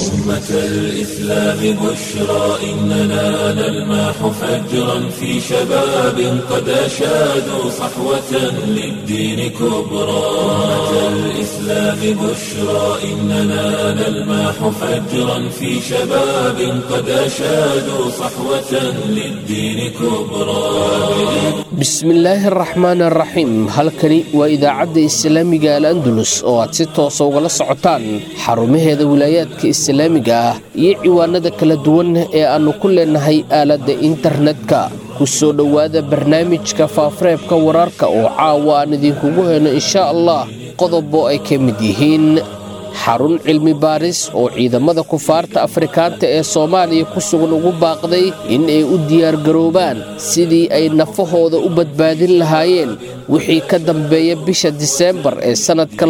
أمة الإسلام بشرى إننا نلمح فجرا في شباب قد أشادوا صحوة للدين كبرى أمة الإسلام بشرى إننا نلمح فجرا في شباب قد أشادوا صحوة للدين كبرى. بسم الله الرحمن الرحيم. halkani waa idaacadda islaamiga al-andalus oo aad si toos uga socotaan xarumaheeda wilaayadka islaamiga ah iyo ciwaanada kala duwan ee aanu ku leenahay aaladda internetka. ku soo dhawaada barnaamijka faafareebka wararka oo caawa aan idinkugu heyno insha Allah qodobo ay ka mid yihiin xarun cilmi baaris oo ciidamada kufaarta Afrikaanta ee Soomaaliya ku sugan ugu baaqday in ay u diyaar garoobaan sidii ay nafahooda u badbaadin lahaayeen wixii ka dambeeya bisha December ee sanadka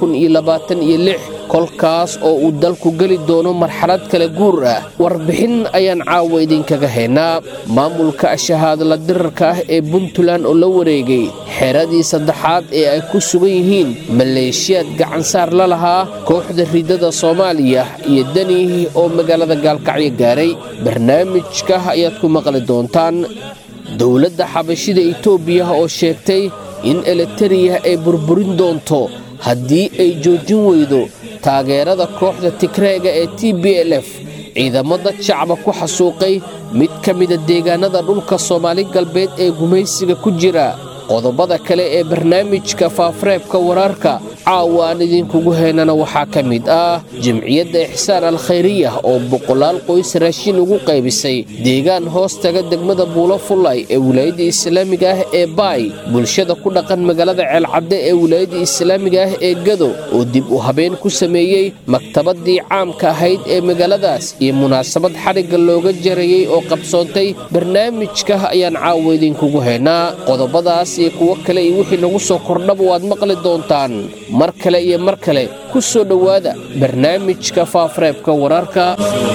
2026 kolkaas oo uu dalku gali doono marxalad kala guur ah. warbixin ayaan caawa idinkaga heynaa. maamulka shahaadada dirarka ah ee Puntland oo la wareegay xeradii saddexaad ee ay ku sugan yihiin maleeshiyad gacan saar la lahaa kooxda ridada Soomaaliya iyo dani oo magaalada Gaalkacyo gaaray. barnaamijka ayaad ku maqli doontaan. dawladda xabashida Itoobiya oo sheegtay in Eritrea ay burburin doonto haddii ay joojin weydo taageerada kooxda Tigreega ee TPLF. ciidamada shacabka ku xasuuqay mid ka mid ah deegaanada dhulka Soomaali galbeed ee gumaysiga ku jira. qodobada kale ee barnaamijka faafareebka wararka caawa aan idinkugu heynana waxaa ka mid ah jamciyadda Ihsaan al-Khayriya oo boqolaal qoys raashin ugu qaybisay deegaan hoostaga degmada Buulafulay ee wilaayadda islaamiga ah ee Baay. bulshada ku dhaqan magaalada Ceelcadde ee wilaayadda islaamiga ah ee Gado oo dib u habeen ku sameeyay maktabadii caamka ahayd ee magaaladaas iyo munaasabad xariga looga jarayay oo qabsoontay. barnaamijka ayaan caawa idinkugu heynaa. qodobadaas iyo kuwa kale iyo wixii nagu soo kordhaba waad maqli doontaan mar kale iyo mar kale. ku soo dhawaada barnaamijka faafareebka wararka.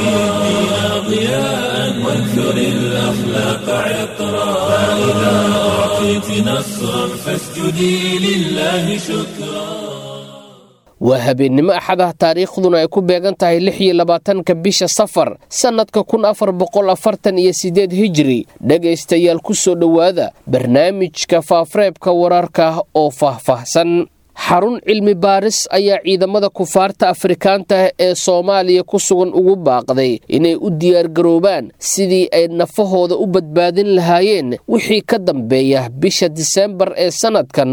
waa habeenimo axad ah taariikhduna ay ku beegan tahay 26 bisha Safar sanadka 1448 hijri. dhagaystayaal ku soo dhawaada barnaamijka faafareebka wararka oo faahfaahsan. xarun cilmi baaris ayaa ciidamada kufaarta Afrikaanta ee Soomaaliya ku sugan ugu baaqday inay u diyaar garoobaan sidii ay nafahooda u badbaadin lahaayeen wixii ka dambeeya bisha December ee sanadkan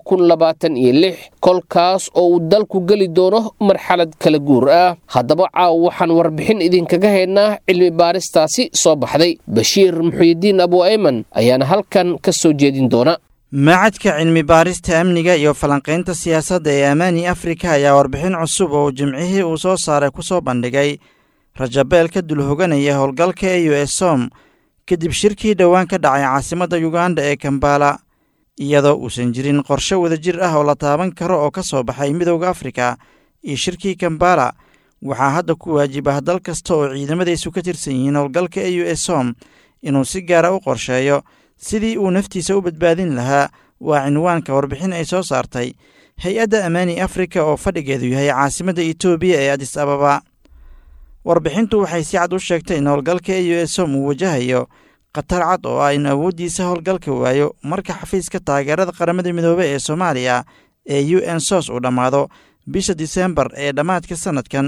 2026 kolkaas oo uu dalku gali doono marxalad kala guur ah. haddaba caaw waxaan warbixin idinkaga heynaa cilmi baaristaasi soo baxday. Bashiir Muxyidiin Abu Ayman ayaana halkan ka soo jeedin doona. macadka cilmi baarista amniga iyo falanqaynta siyaasadda ee Amani Afrika ayaa warbixin cusub oo jimcihii uu soo saaray ku soo bandhigay rajabeelka dulhoganaya howlgalka AUSOM kadib shirkii dhowaan ka dhacay caasimadda Uganda ee Kampala, iyadoo uusan jirin qorshe wadajir ah oo la taaban karo oo ka soo baxay midowga Afrika iyo shirkii Kampala. waxaa hadda ku waajiba dal kasta oo ciidamadiisu ka tirsan yihiin howlgalka AUSOM inuu si gaar ah u qorsheeyo sidii uu naftiisa u badbaadin lahaa. waa cinwaanka warbixin ay soo saartay hay-adda Amani Afrika oo fadhigeedu yahay caasimadda Itoobiya ee Addis Ababa. warbixintu waxay si cad u sheegtay in howlgalka AUSOM uu wajahayo khatar cad oo ah in awooddiisa howlgalka waayo marka xafiiska taageerada qaramada midoobay ee Soomaaliya ee UNSOS uu dhammaado bisha December ee dhammaadka sanadkan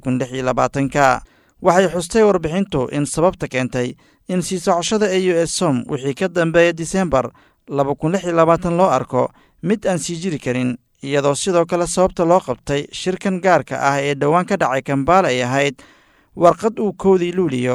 2026. waxay xustay warbixintu in sababta keentay in sii socoshada AUSOM wixii ka dambeeya December 2026 loo arko mid aan sii jiri karin, iyadoo sidoo kale sababta loo qabtay shirkan gaarka ah ee dhowaan ka dhacay Kampala ay ahayd warqad uu 1 Luulyo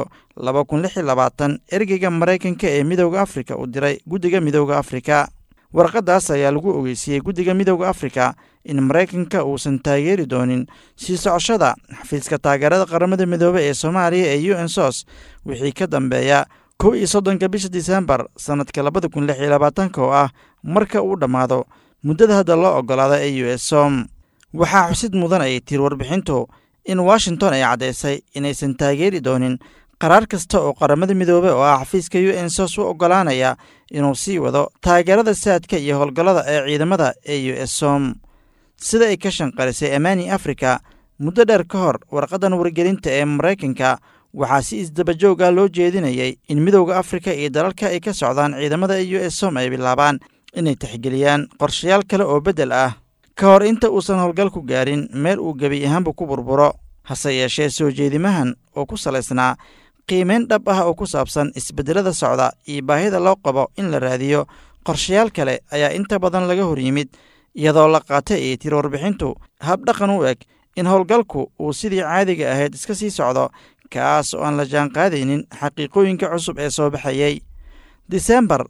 2026 ergeyga Mareykanka ee midowga Afrika u diray guddiga midowga Afrika. warqadaas ayaa lagu ogeysiyey guddiga midowga Afrika in Mareykanka uusan taageeri doonin sii socoshada xafiiska taageerada qaramada midoobay ee Soomaaliya ee UNSOS wixii ka dambeeya 31 bisha December sanadka 2026 oo ah marka uu dhammaado muddada hadda loo ogolaada AUSOM. waxaa xusid mudan ay tir warbixintu in Washington ay caddeysay inaysan taageeri doonin qaraar kasta oo qaramada midoobay oo ah xafiiska UNSOS u ogolaanaya inuu sii wado taageerada saadka iyo howlgallada ee ciidamada AUSOM. sida ay ka shanqarisay Amani Afrika, muddo dheer ka hor warqaddan wargelinta ee maraykanka waxaa si isdabajoog ah loo jeedinayay in midowda afrika iyo dalalka ay ka socdaan ciidamada EUSOM ay bilaabaan inay tixgeliyaan qorshayaal kale oo beddel ah ka hor inta uusan howlgalku gaarin meel uu gebi ahaanba ku burburo. hase yeeshee soo jeedimahan oo ku salaysnaa qiimayn dhab ah oo ku saabsan isbeddelada socda iyo baahida loo qabo in la raadiyo qorshayaal kale ayaa inta badan laga hor yimid, iyadoo la qaatay ay tiri warbixintu habdhaqan u eg in howlgalku uu sidii caadiga ahayd iska sii socdo, kaas oo aan la jaanqaadaynin xaqiiqooyinka cusub ee soo baxayey. disembar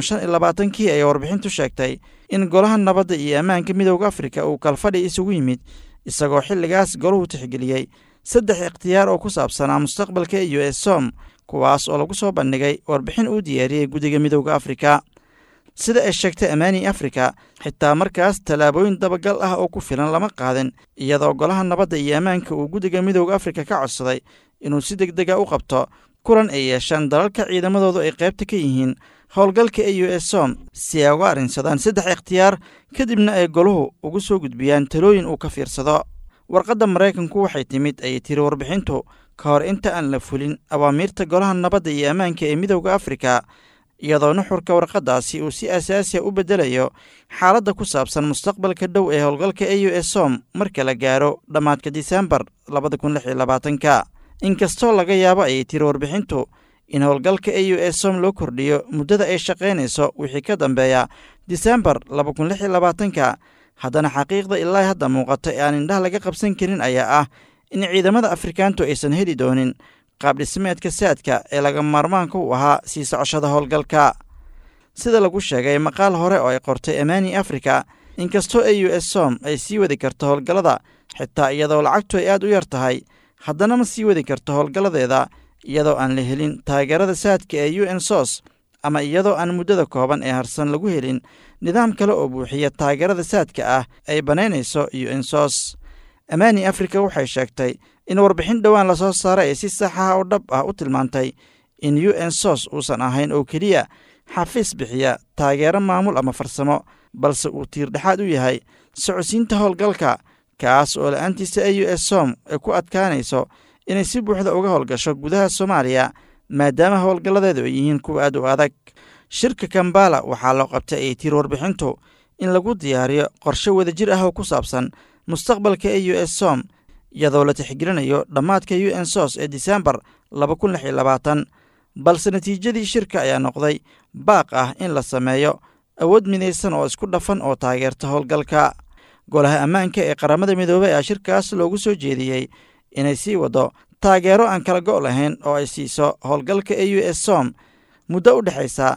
2025 ayay warbixintu sheegtay in golaha nabadda iyo ammaanka midowda afrika uu kalfadhi isugu yimid, isagoo xilligaas goluhu tixgeliyey 3 ikhtiyaar oo ku saabsanaa mustaqbalka EUSOM, kuwaas oo lagu soo bandhigay warbixin uu diyaariyey guddiga midowda afrika. sida ay sheegtay Amani Afrika, xitaa markaas tallaabooyin dabagal ah oo ku filan lama qaadin, iyadoo golaha nabadda iyo ammaanka uu guddiga midowda afrika ka codsaday inuu si degdega u qabto kulan ay yeeshaan dalalka ciidamadoodu ay qaybta ka yihiin howlgalka EUSOM si ay uga arrinsadaan 3 ikhtiyaar, kadibna ay goluhu ugu soo gudbiyaan talooyin uu ka fiirsado. warqadda maraykanku waxay timid ayay tiri warbixintu ka hor inta aan la fulin awaamiirta golaha nabadda iyo ammaanka ee midowda afrika, iyadoo nuxurka warqaddaasi uu si asaasiya u beddelayo xaaladda ku saabsan mustaqbalka dhow ee howlgalka EUSOM marka la gaaro dhammaadka disembar 2026. inkastoo laga yaabo ayay tiri warbixintu in howlgalka EUSOM loo kordhiyo muddada ay shaqaynayso wixii ka dambeeya disembar 2026, haddana xaqiiqda ilaa hadda muuqata ee aan indhaha laga qabsan karin ayaa ah in ciidamada afrikaantu aysan heli doonin qaab dhismeedka saadka ee laga maarmaanka u ahaa sii socoshada howlgalka. sida lagu sheegay maqaal hore oo ay qortay Amani Afrika, inkastoo EUSOM ay sii wadi karto howlgallada xitaa iyadoo lacagtu ay aad u yar tahay, haddana ma sii wadi karto howlgalladeeda iyadoo aan la helin taageerada saadka ee UNSOS, ama iyadoo aan muddada kooban ee harsan lagu helin nidaam kale oo buuxiya taageerada saadka ah ay banaynayso UNSOS. Amani Afrika waxay sheegtay in warbixin dhowaan la soo saaray ay si sax ah oo dhab ah u tilmaantay in UNSOS uusan ahayn oo keliya xafiis bixiya taageero maamul ama farsamo, balse uu tiirdhexaad u yahay socodsiinta howlgalka, kaas oo la'aantiisa EUSOM ay ku adkaanayso inay si buuxda uga howlgasho gudaha Soomaaliya, maadaama howlgalladeedu ay yihiin kuwa aad u adag. shirka Kampala waxaa loo qabtay ay tiri warbixintu in lagu diyaariyo qorshe wadajir ah oo ku saabsan mustaqbalka EUSOM, iyadoo la tixgelinayo dhammaadka UNSOS ee disembar 2026, balse natiijadii shirka ayaa noqday baaq ah in la sameeyo awood midaysan oo isku dhafan oo taageerta howlgalka. golaha ammaanka ee qaramada midoobay ayaa shirkaas loogu soo jeediyey inay sii wado taageero aan kala go' lahayn oo ay siiso howlgalka EUSOM muddo u dhexaysa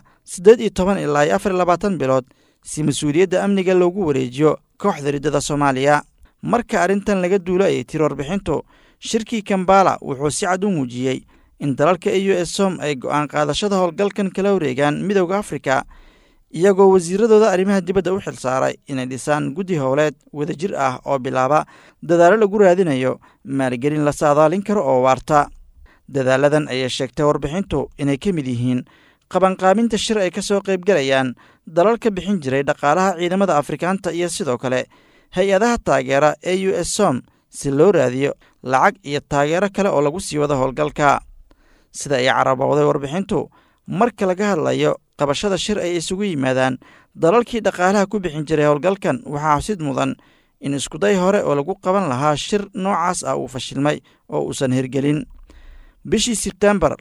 18 ilaa 24 bilood si mas-uuliyadda amniga loogu wareejiyo kooxda riddada Soomaaliya. marka arrintan laga duulo ayay tiri warbixintu, shirkii Kampala wuxuu si cad u muujiyey in dalalka EUSOM ay go'aan qaadashada howlgalkan kala wareegaan midowda afrika, iyagoo wasiiradooda arrimaha dibadda u xilsaaray inay dhisaan guddi howleed wadajir ah oo bilaaba dadaallo lagu raadinayo maalgelin la saadaalin karo oo waarta. dadaaladan ayay sheegtay warbixintu inay ka mid yihiin qabanqaabinta shir ay ka soo qaybgalayaan dalalka bixin jiray dhaqaalaha ciidamada afrikaanta iyo sidoo kale hay-adaha taageera EUSOM si loo raadiyo lacag iyo taageero kale oo lagu sii wado howlgalka. sida ay carabowday warbixintu, marka laga hadlayo qabashada shir ay isugu yimaadaan dalalkii dhaqaalaha ku bixin jiray howlgalkan, waxaa xabsid mudan in iskuday hore oo lagu qaban lahaa shir noocaas ah uu fashilmay oo uusan hirgelin. bishii Sebtembar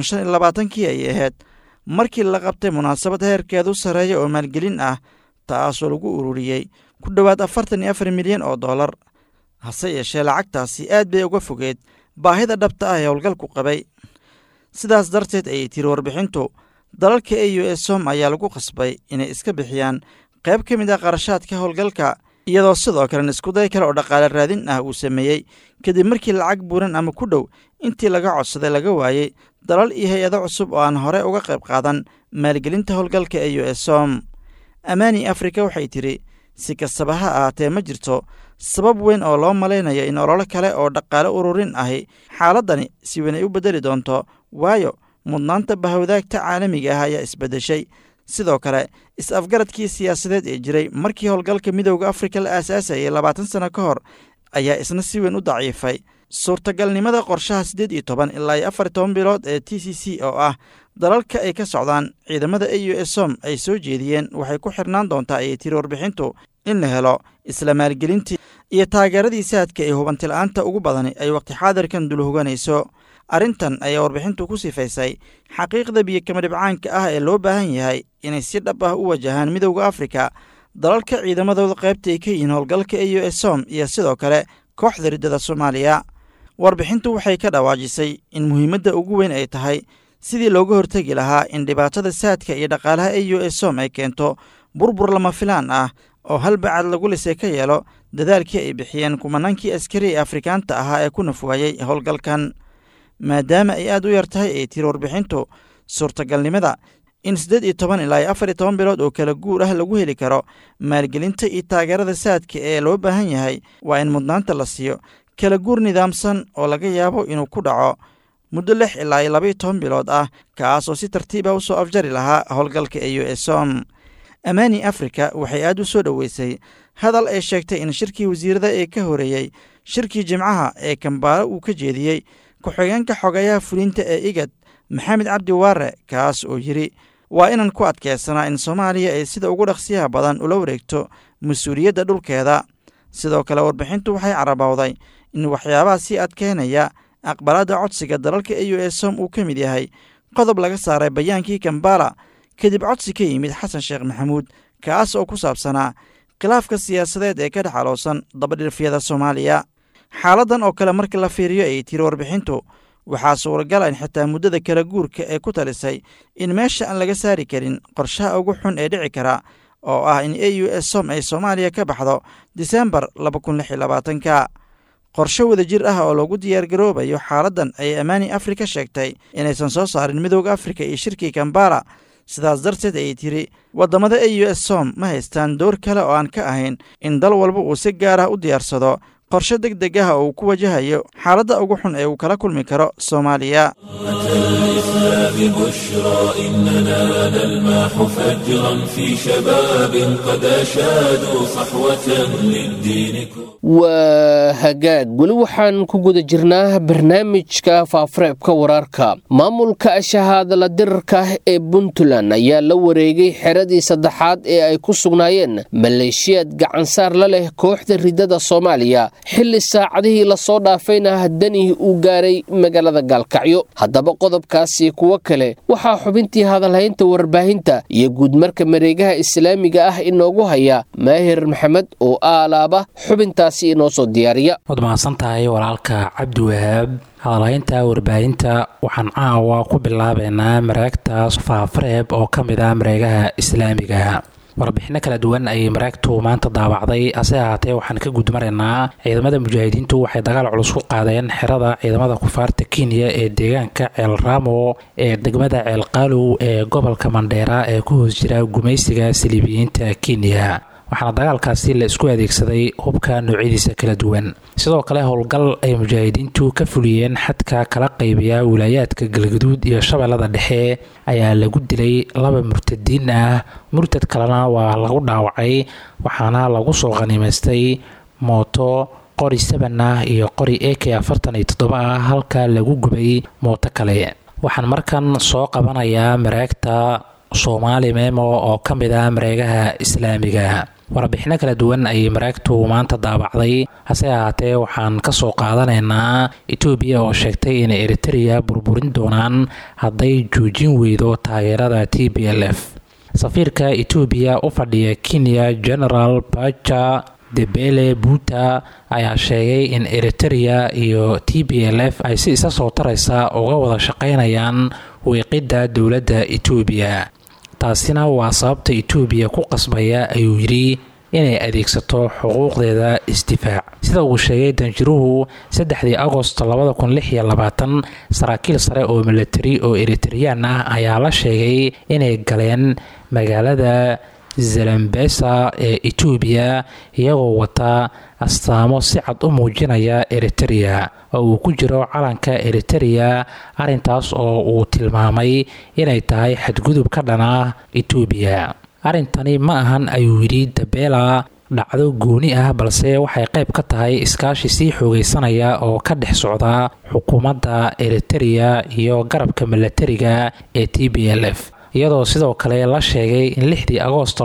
2025 ayay ahayd markii la qabtay munaasabad heerkeedu sareeya oo maalgelin ah, taasoo lagu ururiyey ku dhowaad 44 milyan oo dollar. hase yeeshee lacagtaasi aad bay uga fogeed baahida dhabta ah ee howlgalku qabay. sidaas darteed ayay tiri warbixintu, dalalka EUSOM ayaa lagu qasbay inay iska bixiyaan qayb ka mid ah qarashaadka howlgalka, iyadoo sidoo kalena iskuday kale oo dhaqaale raadin ah uu sameeyey kadib markii lacag buuran ama ku dhow intii laga codsaday laga waayey dalal iyo hay-ado cusub oo aan hore uga qayb qaadan maalgelinta howlgalka EUSOM. Amani Afrika waxay tiri, si kastaba ha ahaatee ma jirto sabab weyn oo loo malaynayo in ololo kale oo dhaqaale ururin ahi xaaladani si weyn ay u beddeli doonto, waayo mudnaanta bahawdaagta caalamiga ah ayaa isbeddeshay. sidoo kale is-afgaradkii siyaasadeed ee jiray markii howlgalka midowda afrika la aasaasayay 20 sano ka hor ayaa isna si weyn u daciifay suurtagalnimada qorshaha 18 ilaa 14 bilood ee TCC oo ah dalalka ay ka socdaan ciidamada AUSOM ay soo jeediyeen waxay ku xirnaan doontaa ay tiri warbixintu in la helo isla maalgelintii iyo taageeradii saadka ee hubantila'aanta ugu badani ay waqti xaadirkan dul hoganayso. arrintan ayaa warbixintu ku sifaysay xaqiiqda biyo-kama-dhibcaanka ah ee loo baahan yahay inay si dhab ah u wajahaan midowda Afrika, dalalka ciidamadooda qaybta ay ka yihiin howlgalka AUSOM iyo sidoo kale kooxda riddada Soomaaliya. warbixintu waxay ka dhawaajisay in muhiimadda ugu weyn ay tahay sidii looga hortegi lahaa in dhibaatada saadka iyo dhaqaalaha AUSOM ay keento burbur lama filaan ah oo hal bacad lagu lisay ka yeelo dadaalkii ay bixiyeen kumanaankii askari ee Afrikaanta ahaa ee ku nafwaayey howlgalkan. maadaama ay aad u yar tahay ay tiri warbixintu suurtagalnimada in 18 ilaa 14 bilood oo kala guur ah lagu heli karo maalgelinta iyo taageerada saadka ee loo baahan yahay, waa in mudnaanta la siiyo kala guur nidaamsan oo laga yaabo inuu ku dhaco muddo 6 ilaa 12 bilood ah, kaas oo si tartiib ah u soo afjari lahaa howlgalka AUSOM. Amani Africa waxay aad u soo dhoweysay hadal ay sheegtay in shirkii wasiirada ee ka horeeyey shirkii Jimcaha ee Kampala uu ka jeediyey ku-xigeenka xogayaha fulinta ee IGAD Maxamed Cabdi Waare, kaas oo yiri waa inaan ku adkeysanaa in Soomaaliya ay sida ugu dhaqsiyaha badan ula wareegto mas-uuliyadda dhulkeeda. sidoo kale warbixintu waxay carabowday in waxyaabaha sii adkeynaya aqbalaadda codsiga dalalka AUSOM uu ka mid yahay qodob laga saaray bayaankii Kampala kadib codsi ka yimid Xasan Sheekh Maxamuud, kaas oo ku saabsanaa khilaafka siyaasadeed ee ka dhex aloosan dabadhilfyada Soomaaliya. xaaladan oo kale markii la fiiriyo ay tiri warbixintu waxaa suuragal in xitaa muddada kala guurka ee ku talisay in meesha aan laga saari karin qorshaha ugu xun ee dhici kara oo ah in AUSOM ay Soomaaliya ka baxdo Diseembar 2026. qorshe wadajir ah oo lagu diyaargaroobayo xaaladan ay Amani Afrika sheegtay inaysan soo saarin midowda Afrika iyo shirkii Kampala. sidaas darteed ay tiri waddamada AUSOM ma haystaan door kale oo aan ka ahayn in dal walba uu si gaar ah u diyaarsado qorshe degdeg ah oo uu ku wajahayo xaaladda ugu xun ee uu kala kulmi karo Soomaaliya. الإسلام بشرى إننا نلمح فجرا في شباب قد أشادوا صحوة للدين. waa hagaag weli waxaan ku guda jirnaa barnaamijka faafareebka wararka. maamulka shahaadala dirarka ee Puntland ayaa la wareegay xeradii saddexaad ee ay ku sugnaayeen maleeshiyad gacansaar la leh kooxda riddada Soomaaliya xilli saacadihii la soo dhaafayna dani uu gaaray magaalada Gaalkacyo. haddaba qodobkaasi kuwa kale waxaa xubintii hadalhaynta warbaahinta iyo guudmarka mareegaha islaamiga ah inoogu haya Maahir Maxamed oo aalaaba xubintaasi inoo soo diyaariya. waad mahadsan tahay walaalka Cabdi Wahaab. hadalhaynta warbaahinta waxaan caawa ku bilaabeynaa mareegta faafareeb oo ka mid ah mareegaha islaamiga. warbixino kala duwan ayay mareegtu maanta daabacday, hase ahaatee waxaan ka gudmaraynaa ciidamada mujaahidiintu waxay dagaal culus ku qaadeen xerada ciidamada kufaarta Kenya ee deegaanka Ceel Ramo ee degmada Ceel Qaalow ee gobolka Mandheera ee ku hoos jira gumaysiga Saliibiyiinta Kenya. waxaana dagaalkaasi la isku adeegsaday hubka noocyadiisa kala duwan. sidoo kale howlgal ay mujaahidiintu ka fuliyeen xadka kala qaybiya wilaayaadka Galgaduud iyo Shabeellada Dhexe ayaa lagu dilay 2 murtadiin ah, murtad kalena waa lagu dhaawacay, waxaana lagu soo qaniimaystay mooto qori 7 ah iyo qori AK-47 ah halka lagu gubay mooto kale. waxaan markan soo qabanayaa mareegta Soomaali Memo oo ka mid ah mareegaha islaamiga. warbixino kala duwan ayay mareegtu maanta daabacday, hase ahaatee waxaan ka soo qaadanaynaa Itoobiya oo sheegtay in Eritrea burburin doonaan hadday joojin weydo taageerada TPLF. safiirka Itoobiya u fadhiya Kenya General Pacha Debele Buta ayaa sheegay in Eritrea iyo TPLF ay si isa soo taraysa uga wada shaqaynayaan weeqidda dowladda Itoobiya. taasina waa sababta Itoobiya ku qasbaya ayuu yiri inay adeegsato xuquuqdeeda isdifaac. sida uu sheegay danjiruhu 3 Agosto 2026 saraakiil sare oo military oo Eritrean ah ayaa la sheegay inay galeen magaalada Zalambesa ee Itoobiya iyagoo wata astaamo si cad u muujinaya Eritrea oo uu ku jiro calanka Eritrea, arintaas oo uu tilmaamay inay tahay xadgudub ka dhana Itoobiya. arintani ma ahan ayuu yiri Dabela dhacdo gooni ah balse waxay qayb ka tahay iskaashi sii xoogaysanaya oo ka dhex socda xukuumadda Eritrea iyo garabka milatariga ee TPLF iyadoo sidoo kale la sheegay in 6 Agoosto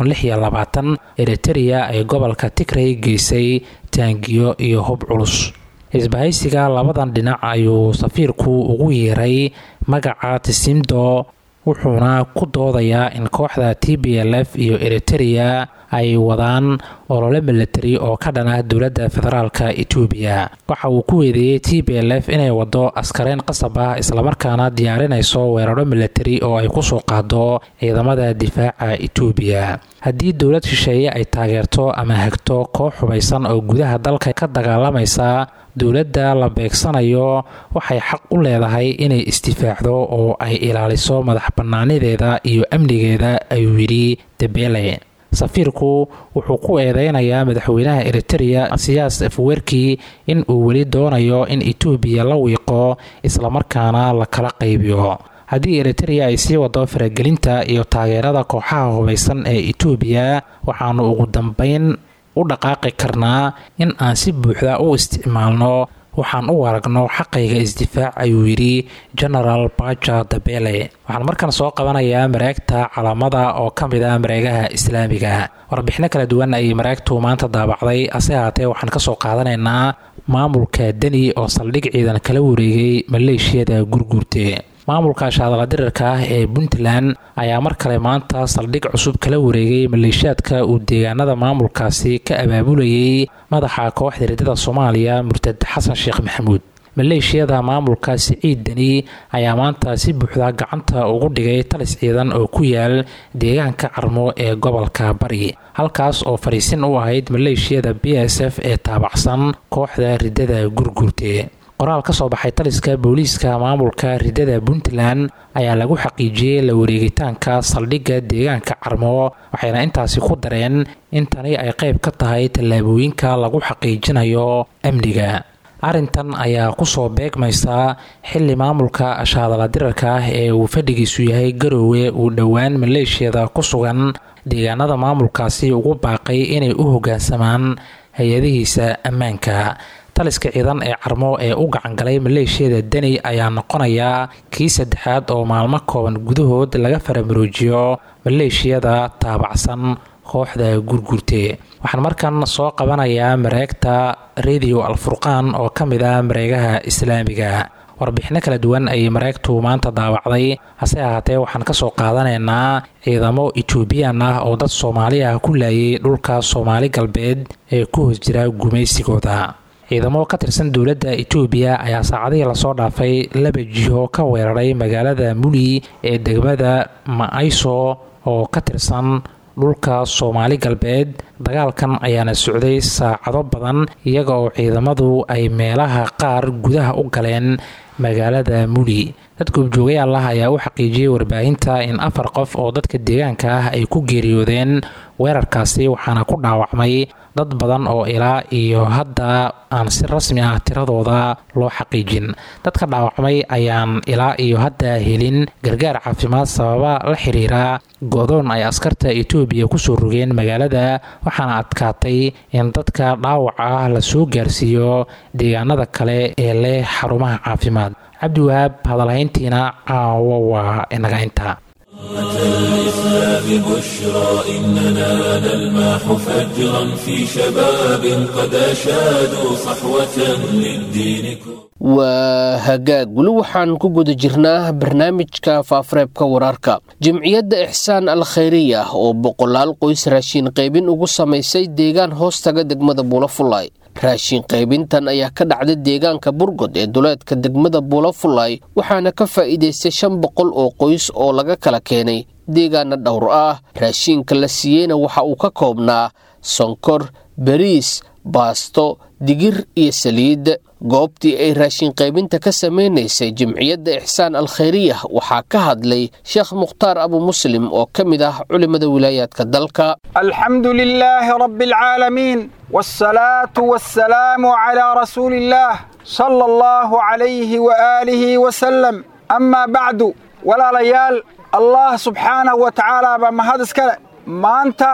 2026 Eritrea ay gobolka Tigray geysay taangiyo iyo hub culus. Isbahaysiga labadan dhinac ayuu safiirku ugu yeeray magaca Tsimdo wuxuuna ku doodayaa in kooxda TPLF iyo Eritrea ay wadaan olole military oo ka dhan ah dowladda federaalka Itoobiya. Waxa uu ku weedeeyay TPLF inay wado askareen qasab ah isla markaana diyaarinayso weeraro military oo ay ku soo qaado ciidamada difaaca Itoobiya. Haddii dowlad shisheeye ay taageerto ama hagto koox hubaysan oo gudaha dalka ka dagaalamaysa, dowladda la beegsanayo waxay xaq u leedahay inay istifaacdo oo ay ilaaliso madax bannaanideeda iyo amnigeeda, ayuu yidhi Debele. safiirku wuxuu ku eedeynayaa madaxweynaha Eritrea Siyaas Afwerki in uu weli doonayo in Itoobiya la wiiqo isla markaana la kala qaybiyo. haddii Eritrea ay sii wado faragelinta iyo taageerada kooxaha hubaysan ee Itoobiya, waxaanu ugu dambeyn u dhaqaaqi karnaa in aan si buuxda u isticmaalno waxaan u aragno xaqayga isdifaac, ayuu yidhi General Baja Debele. waxaan markan soo qabanayaa mareegta calaamada oo ka mid ah mareegaha islaamiga. warbixino kala duwan ayay mareegtu maanta daabacday, ase haatee waxaan ka soo qaadanaynaa maamulka Deni oo saldhig ciidan kala wareegay maleeshiyada gurgurte. maamulka shaadala dirirka ah ee Puntland ayaa mar kale maanta saldhig cusub kala wareegay maleeshiyaadka uu deegaanada maamulkaasi ka abaabulayay madaxa kooxda ridada Soomaaliya Murtad Xasan Sheekh Maxamuud. maleeshiyada maamulka Siciid Deni ayaa maanta si buuxda gacanta ugu dhigay talis ciidan oo ku yaal deegaanka Carmo ee gobolka Bari, halkaas oo fariisin u ahayd maleeshiyada BSF ee taabacsan kooxda ridada gurgurte. qoraal ka soo baxay taliska booliiska maamulka ridada Puntland ayaa lagu xaqiijiyay la wareegitaanka saldhigga deegaanka Carmo, waxayna intaasi ku dareen in tani ay qayb ka tahay tallaabooyinka lagu xaqiijinayo amniga. arrintan ayaa ku soo beegmaysa xilli maamulka shaadala dirirka ah ee uu fadhigiisu yahay Garowe uu dhowaan maleeshiyada ku sugan deegaanada maamulkaasi ugu baaqay inay u hoggaansamaan hay-adihiisa ammaanka. taliska ciidan ee Carmo ee u gacan galay maleeshiyada Deni ayaa noqonaya kii saddexaad oo maalmo kooban gudahood laga faramaroojiyo maleeshiyada taabacsan kooxda gurgurte. waxaan markan soo qabanayaa mareegta Radio Al-Furqaan oo ka mid ah mareegaha islaamiga. warbixino kala duwan ayay mareegtu maanta daawacday, hase ahaatee waxaan ka soo qaadanaynaa ciidamo Ethiopian ah oo dad Soomaali ah ku laayay dhulka Soomaali galbeed ee ku hoos jira gumaysigooda. ciidamo ka tirsan dowladda Itoobiya ayaa saacadihii la soo dhaafay 2 jiho ka weeraray magaalada Muli ee degmada Maaiso oo ka tirsan dhulka Soomaali galbeed. dagaalkan ayaana socday saacado badan iyaga oo ciidamadu ay meelaha qaar gudaha u galeen magaalada Muli. dadka joogayal ah ayaa u xaqiijiyay warbaahinta in 4 qof oo dadka deegaanka ah ay ku geeriyoodeen weerarkaasi, waxaana ku dhaawacmay dad badan oo ilaa iyo hadda aan si rasmi ah tiradooda loo xaqiijin. dadka dhaawacmay ayaan ilaa iyo hadda helin gargaar caafimaad sababa la xiriira go'doon ay askarta Itoobiya ku soo rogeen magaalada, waxaana adkaatay in dadka dhaawaca ah la soo gaarsiiyo deegaanada kale ee leh xarumaha caafimaad. Cabdiwahaab, hadalhayntiina caawa waa inaga intaa. الإسلام بشرى إننا نلمح فجرا في شباب قد أشادوا صحوة للدين. waa hagaag weli waxaan ku guda jirnaa barnaamijka faafareebka wararka. Jamciyadda Ixsaan Al-Khayriya oo boqolaal qoys raashin qaybin ugu samaysay deegaan hoostaga degmada Buulafulay. raashin qaybintan ayaa ka dhacday deegaanka Burgod ee duleedka degmada Buulafulay, waxaana ka faa'iideystay 500 oo qoys oo laga kala keenay deegaana dhowr ah. raashinka la siiyeyna waxa uu ka koobnaa sonkor, bariis, baasto, digir iyo saliid. goobtii ay raashin qaybinta ka sameynaysay jamciyadda Ixsaan Al-Khayriya waxaa ka hadlay Sheekh Mukhtaar Abu Muslim oo ka mid ah culimada wilaayadka dalka. alxamdulilaahi rabbil caalamiin wassalaatu wassalaamu calaa rasuulillaah sallallahu calayhi wa aalihi wasallam. amaa bacdu, walaalayaal, allah subxaanahu wa tacaala baa mahad iskale. maanta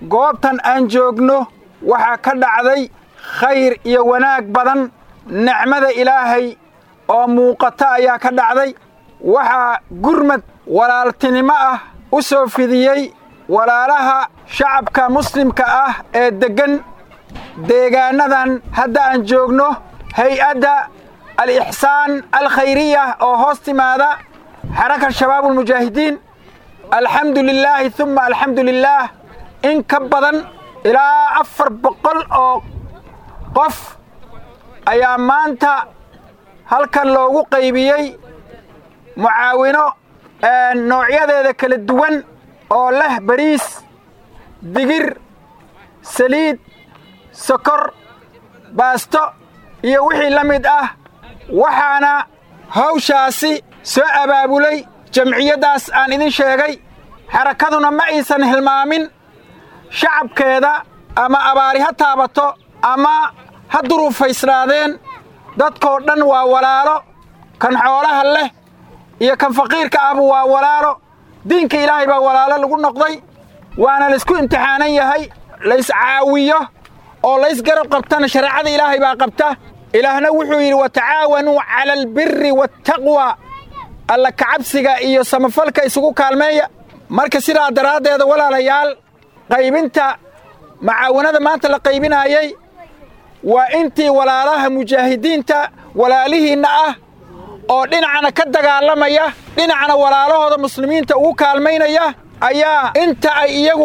goobtan aan joogno waxaa ka dhacday khayr iyo wanaag badan nicmada ilaahay oo muuqata ayaa ka dhacday waxaa gurmad walaaltinimo ah u soo fidiyey walaalaha shacabka muslimka ah ee deggan deegaanadan hadda aan joogno hay-adda al-ixsaan al-khayriya oo hoos timaada xaraka shabaab ulmujaahidiin alxamdu lilaahi uma alxamdu lilaah in ka badan ilaa 400 oo qof ayaa maanta halkan loogu qaybiyey mucaawino noocyadeeda kala duwan oo leh bariis digir saliid sokor baasto iyo wixii la mid ah waxaana hawshaasi soo abaabulay jamciyaddaas aan idin sheegay xarakaduna ma aysan hilmaamin shacabkeeda ama abaari ha taabato ama ha duruufaysnaadeen dadkoo dhan waa walaalo kan xoolaha leh iyo kan faqiirka ahbu waa walaalo diinka ilaahay baa walaalo lagu noqday waana laysku imtixaanan yahay layscaawiyo oo laysgarab qabtana shareecada ilaahay baa qabta ilaahna wuxuu yidhi watacaawanuu cala albiri waataqwa alla kacabsiga iyo samafalka isugu kaalmeeya marka sidaa daraaddeeda walaalayaal qaybinta macaawanada maanta la qaybinaayey waa intii walaalaha mujaahidiinta walaalihiinna ah oo dhinacana ka dagaalamaya dhinacana walaalahooda muslimiinta ugu kaalmaynaya ayaa inta ay iyagu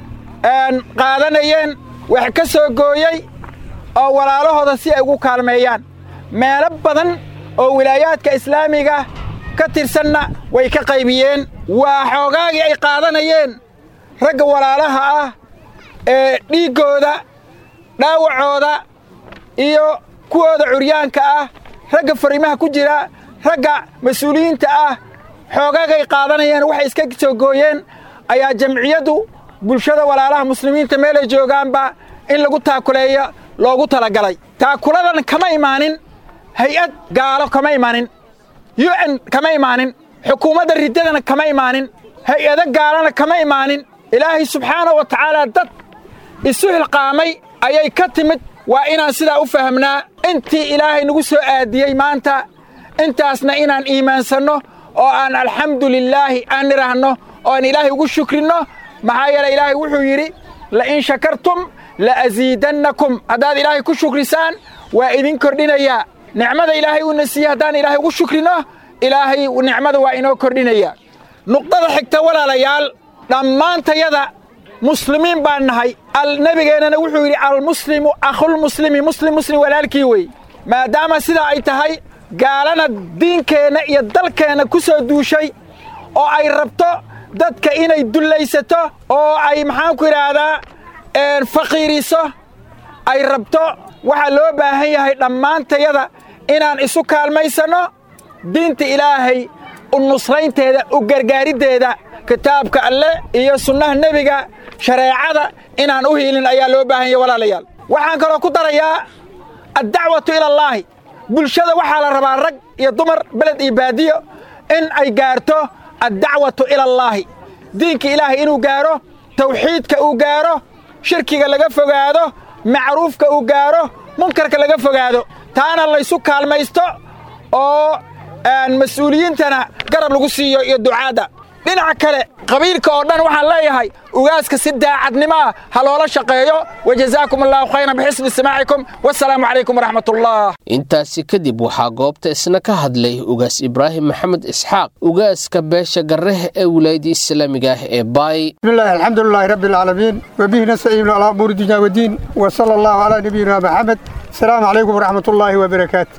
qaadanayeen wax ka soo gooyey oo walaalahooda si ay ugu kaalmeeyaan meelo badan oo wilaayaadka islaamiga ka tirsanna way ka qaybiyeen waa xoogaagii ay qaadanayeen ragga walaalaha ah ee dhiiggooda dhaawacooda iyo kuwooda curyaanka ah ragga fariimaha ku jira ragga mas-uuliyiinta ah xoogaagay qaadanayeen waxay iska soo gooyeen ayaa jamciyaddu bulshada walaalaha muslimiinta meelay joogaanba in lagu taakuleeyo loogu talagalay taakuladan kama imaanin hay-ad gaalo kama imaanin UN kama imaanin xukuumadda riddadana kama imaanin hay-ado gaalana kama imaanin ilaahay subxaanahu wa tacaala dad isu hilqaamay ayay ka timid waa inaan sidaa u fahamnaa intii ilaahay nagu soo aadiyey maanta intaasna inaan iimaansanno oo aan alxamdu lilaahi aan nidhaahno oo aan ilaahay ugu shukrinno maxaa yeelay ilaahay wuxuu yidhi la'in shakartum la'asiidannakum haddaad ilaahay ku shukrisaan waa idin kordhinayaa nicmada ilaahay uuna siiyey haddaan ilaahay ugu shukrinno ilaahay nicmada waa inoo kordhinayaa nuqdada xigta walaalayaal dhammaantayada muslimiin baan nahay nebigeennana wuxuu yidhi almuslimu akhulmuslimi muslim walaalkii wey maadaama sidaa ay tahay gaalana diinkeenna iyo dalkeenna ku soo duushay oo ay rabto dadka inay dullaysato oo ay maxaanku idhaahdaa faqiiriso ay rabto waxaa loo baahan yahay dhammaantayada inaan isu kaalmaysanno diinta ilaahay u nusraynteeda u gargaariddeeda kitaabka alleh iyo sunnaha nebiga shareecada inaan u hiilin ayaa loo baahan yahay walaalayaal waxaan kaloo ku darayaa addacwatu ilallaahi bulshada waxaa la rabaa rag iyo dumar beled iyo baadiyo in ay gaarto addacwatu ilallaahi diinka ilaahay inuu gaaro tawxiidka uu gaaro shirkiga laga fogaado macruufka uu gaaro munkarka laga fogaado taana laysu kaalmaysto oo mas-uuliyiintana garab lagu siiyo iyo ducaadda dhinaca kale qabiilka oo dhan waxaan leeyahay ugaaska si daacadnimo ah ha loola shaqeeyo wajazaakum allahu khayran bixisni istimaacikum wassalaamu calaykum waraxmatullah intaasi kadib waxaa goobta isna ka hadlay ugaas ibraahim maxamed isxaaq ugaaska beesha garreh ee wilaayadda islaamiga ah ee baay bismillahi alxamdulilahi rabbi alcaalamiin wabihi nastaciinu calaa umuuri dunya wadiin wasala allahu calaa nabiyina maxamed asalaamu calaykum waraxmatullaahi wabarakaatu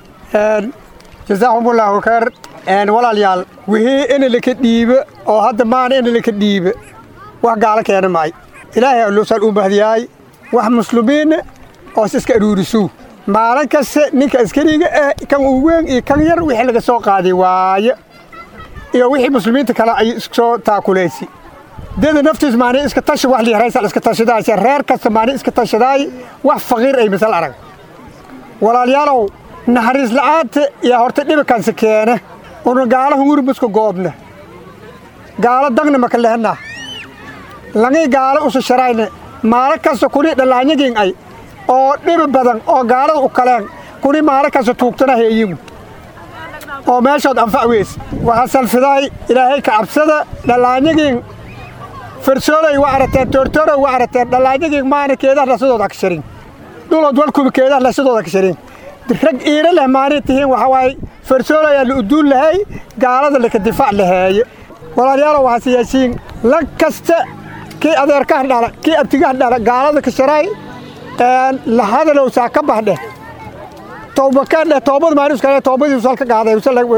jazaakum allahu khayr walaalyaal wixii ina laka dhiibo oo hadda maana ina laka dhiibo wax gaalo keena maay ilaahay alloosaan u mahdiyaay wax muslimiinna oos iska aruurisuu maalin kasta ninka askariga kan uu weyn iyo kan yar wixii laga soo qaaday waaye iyo wixii muslimiinta kale ay soo taakulaysi dada naftiis maana iska tashi wax liiraysa iska tashadaay reer kasta maana iska tashadaay wax faqiir ay misal arag walaalyaalow naxariis la'aanta iyo horta dhibakansi keena una gaalo hunguribuska goobna gaalo dagna maka lehna langay gaalo usa sharayna maala kasta kuni dhalaanyagin ay oo dhibi badan oo gaalada u kaleen kuni maala kasta tuugtana heeyigu oo meeshood anfac weys waxaa salfiday ilaahay ka cabsada dhalaanyagin farsoolay waa arateen toortoorow waa arateen dhalaanyagin maana keedaha lasidooda ka sharin dhulood walkuba keedaha lasidooda ka sharin rag iira leh maanay tihiin waxaa waaye farsoolayaa la uduul lahay gaalada laka difaac laheeye walaalayaal waxaa siyaasiin la kasta kii adeerkahan dhala kii abtigahan dhala gaalada ka sharay la hadalow saa ka baxdhe towbakaan dheh toobad maanuskale toobadii usalka qaaday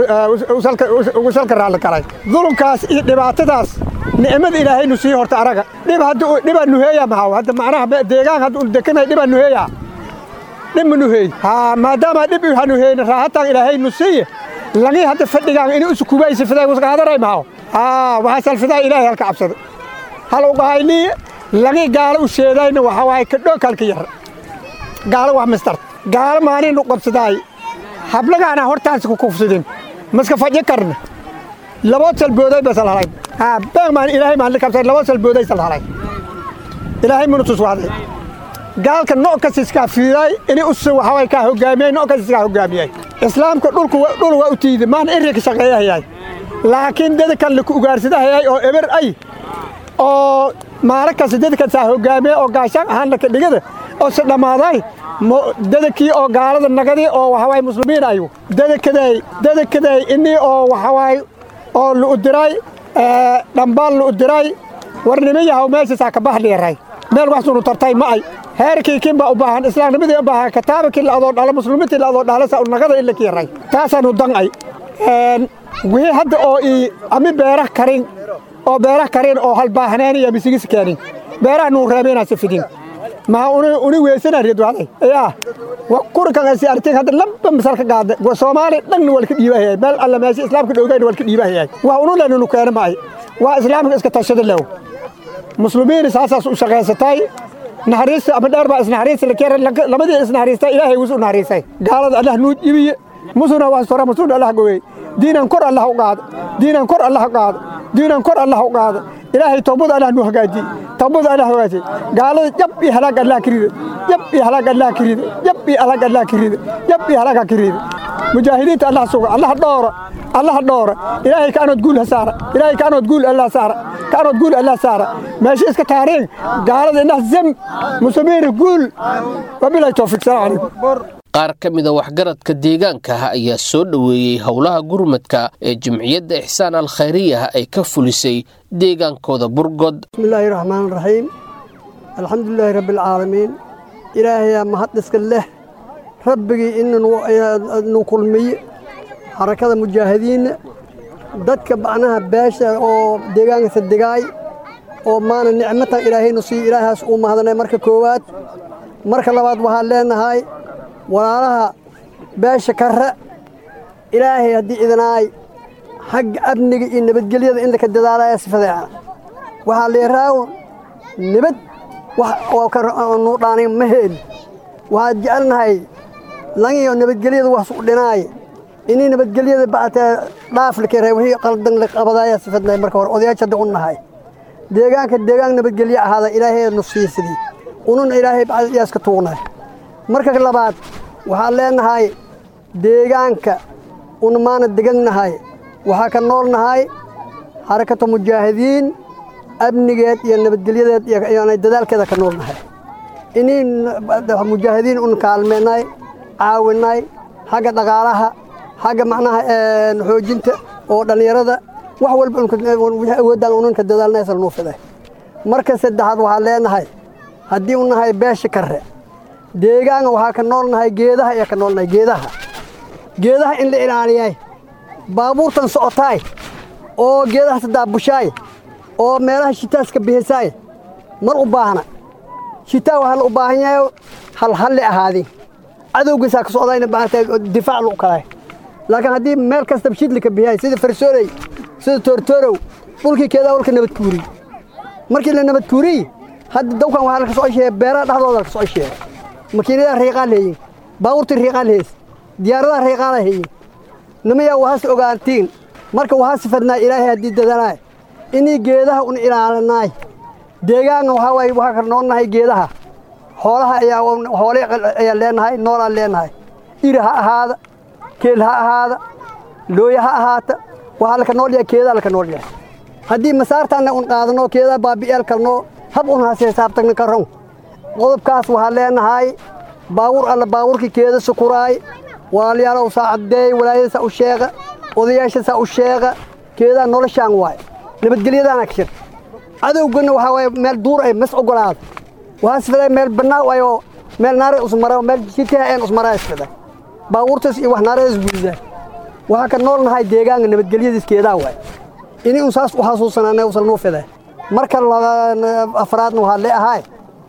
usalka raalli galay dulunkaas iyo dhibaatadaas nicmada ilaahaynu sii horta araga dhibaa nuheeya mahaw hadda macnaha deegaan hadda un dekanay dhibaa nuheeya dhib ma nuheey maadaama dhib ha nuheeyna raahataan ilaahaynu siiye langii hadda fadhigaan inay usukubaysi fiday wasqaadaray mahaw waxaa salfidaa ilaahay halka cabsada hal uqahayniye langii gaalo u sheedayna waxaa waaye ka dhoog halka yar gaalo wax mistart gaalo maaniinu qabsadaay hablagaana hortaansi ku kufsidin maska faji karna labood salbooday basal halay beeg maan ilaahay maan likabsay labood salbooday sal halay ilaahay munutus wahday gaalka nooc kas iskaa fiiday inay usu waxaway ka hogaamiyay nooc kas iskaa hogaamiyay islaamka dhul waa u tiiday maan irka shaqeeyay laakiin dadka la ku ugaarsadayay oo eber ay oo maarakas dadka saa hogaamiyay oo gaashan ahaan la ka dhigada oo si dhamaaday dadkii oo gaalada nagadii oo waxaway muslimiin ayu dadkaday inii oo waxaway oo lu diray dhambaal lu diray warnimiyaha meesha saa ka baxliyaray meel wax sunu tartay ma ay heerkii kin baa u baahan islaamnimadii u baahan kitaabkii la adoo dhalo muslimiintii la adoo dhalo saa nagada illa kiiray taasaanu dan ay wixii hadda oo ami beeraha karin oo hal baahneen iyo misigis keenin beeraha nuu reebeenaa si fidin ma uni weesana reedwaday yaa wa kurkan si artin hadda laba misal ka gaad Soomaali dhan wal ka dhiibay bal alla meesha islaamka dhowgayn wal ka dhiibay waa unu leenu keenay ma ay waa islaamka iska tashada leew muslimiin saasas u shaqeysatay naxariista ama dheer baa isnaxariista la keenay lamadii isnaxariista ilaahay wuu naxariistay gaalada Allah nuu jibiye musuna waa sora musuna Allah gooyay diinan kor Allah u qaad diinan kor Allah u qaad diinan kor Allah u qaad ilaahay toobada Allah nuu hagaaji toobada Allah hagaaji gaalada jab iyo halaag Allah kiriid jab iyo halaag Allah kiriid jab iyo halaag Allah kiriid jab iyo halaag kiriid mujaahidiinta Allah suuga Allah doora ilaahay kaanad guul hasaara ilaahay kaanad guul Allah saara meesha iska taariin gaalada nahzam muslimiin guul wabillahi tawfiiq salaamu alaykum qaar ka mid ah waxgaradka deegaanka ayaa soo dhaweeyay howlaha gurmadka ee jimciyadda Ihsaan al-Khayriyah ay ka fulisay deegaankooda Burgod. Bismillahir Rahmanir Rahiim. Alhamdulillahi Rabbil Alamin. Ilaahay mahad iska leh. Rabbigi inuu kulmiye harakada mujaahidiin dadka bacnaha beesha oo deegaanka sadegaay oo maana nicmada Ilaahay nusii Ilaahaas uu mahadnay marka koowaad marka labaad waxa leenahay walaalaha beesha karra ilaahay haddii idinaay xagga amniga iyo nabadgelyada in la ka dadaalaya sifadeeca waxaa leeraawo nabad wax oo ka nuu dhaanay ma heen waxaa jecelnahay langiyo nabadgelyada wax u dhinaay inay nabadgelyada bacta dhaaf la keenay wixii qaldan la qabadaya sifadeeca marka hore odayaasha u nahay deegaan nabadgelyo ahaada ilaahay nusiisidii unun ilaahay bacda iska tuugnay marka labaad waxaa leenahay deegaanka unmaana degannahay waxaa ka noolnahay harakada mujaahidiin amnigeed iyo nabadgelyadeed iyo dadaalkeeda ka noolnahay inay mujaahidiin un kaalmeenay caawinay xagga dhaqaalaha xagga macnaha xoojinta oo dhalinyarada wax walba wixii awoodaan unka dadaalnaysa noo fiday marka saddexaad waxaa leenahay haddii u nahay beesha karre deegaanka waxaa ka noolnahay geedaha ayaa ka noolnahay geedaha in la ilaaliyay baabuurtan socotaay oo geedaha sadaabushaay oo meelaha shitaaska bixisaay mar u baahna shitaa waxaa la u baahan yahay halhalle ahaadin cadowgiisaa ka socdayna baatay difaac lagu kalay laakiin haddii meel kasta shidli ka bixiyay sida farsooley sida toortoorow dhulkii keedaa walka nabad kuuri markii la nabad kuuri hadda dawkan waxaa la ka soo sheegay beeraha dhexdooda la ka soo sheegay makiinada riiqaan leeyihiin baabuurta riiqaan leeyihiin diyaaradaha riiqaan leeyihiin nimayaa waxaas ogaantiin marka waxaa sifadnaa ilaahay haddii dadanaay inay geedaha un ilaalinaay deegaanka waxaa waaye waxaa ka noolnahay geedaha xoolaha ayaa leenahay noolaan leenahay iri ha ahaada keel ha ahaada looya ha ahaata waxaa laka nool yahay keedaa laka nool yahay haddii masaartaanna un qaadano keedaa baabi'eel karno hab un hase xisaabtagna karon qodobkaas waxaa leenahay baawur alla baawurkii keeda sukuraay walaalayaalow saa caddeey walaayada saa u sheega odayaasha saa u sheega keedaa noloshaan waaye nabadgelyadaana ka shir cadowgana waxaa waaye meel duur ay mas ogolaada waxaa isfiday meel bannaaw ayoo meel naare usmara meel jidkaha een usmaraa isfiday baawurtaas iyo wax naaredas gudidaa waxaa ka nool nahay deegaanka nabadgelyadiis keedaa waaye ini un saas u xasuusanaana usal nuu fiday marka afraadna waxaa leeahay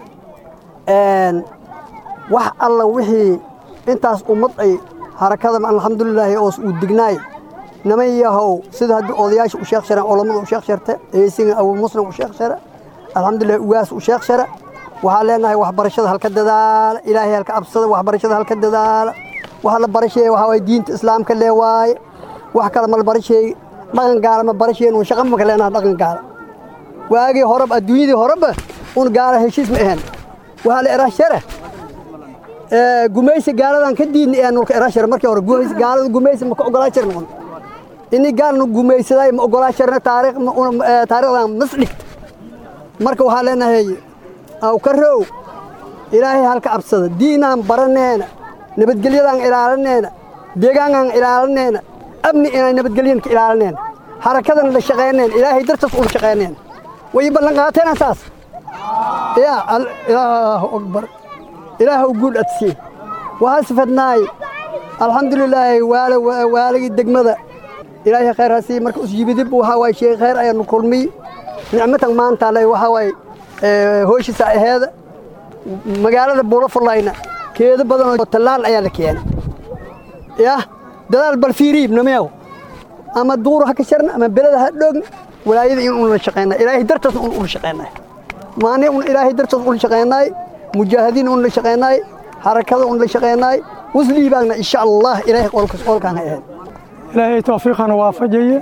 wax alla wixii intaas ummad ay harakada alxamdulilaahi oos uu dignaay niman yahow sida haddii odayaasha u sheekh shareen culammada u sheekh sharta eesinga abu muslim u sheekh shara alxamdulillahi ugaas u sheekh shara waxaa leenahay waxbarashada halka dadaala ilaahay halka absada waxbarashada halka dadaala waxa la barasheeye waxaa waaye diinta islaamka lee waaye wax kale ma la barasheeye dhaqan gaala ma barasheen un shaqa maka leenaha dhaqan gaala waagii horeba adduunyadii horeba un gaala heshiis ma ahayn waxaa la eraa shara gumaysi gaaladan ka diidni ee nulka eraa shara markii hore gaalada gumaysi ma ka ogolaa jirna un ini gaalna gumaysaday ma ogolaa jirna taariikhdan mas dhigta marka waxaa leenahay aw ka row ilaahay halka absada diinaan baraneena nabadgelyadaan ilaalinayna deegaankaan ilaalinayna amni inay nabadgelyan ka ilaalinayna harakadan la shaqaynayna ilaahay dartaas ula shaqaynayna way ballan qaateen asaas yaa ilaahu akbar ilaahu guul adsi waxa sifadnaay alxamdulilaahi waaligi degmada ilaahay khayr hasi marka usjibidib waxa way shay khayr ayaan kulmi nicmatan maanta lay waxa way hooshisa aheeda magaalada Buulafurlayna keeda badan oo talaal ayaa la keenay yaa dadaal bal fiiriib nameeyo ama duur ha ka sharna ama belada ha dhoog walaayada in uu la shaqeynaa ilaahay dartaas uu la shaqeynaa maani uu ilaahay dartaas uu la shaqeynaa mujaahidiin uu la shaqeynaa harakada uu la shaqeynaa wasli baagna insha Allah ilaahay qolkan hayeen ilaahay tawfiiqana waafajiye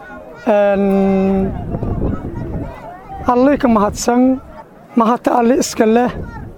الله كمهاتسن مهات الله إسكله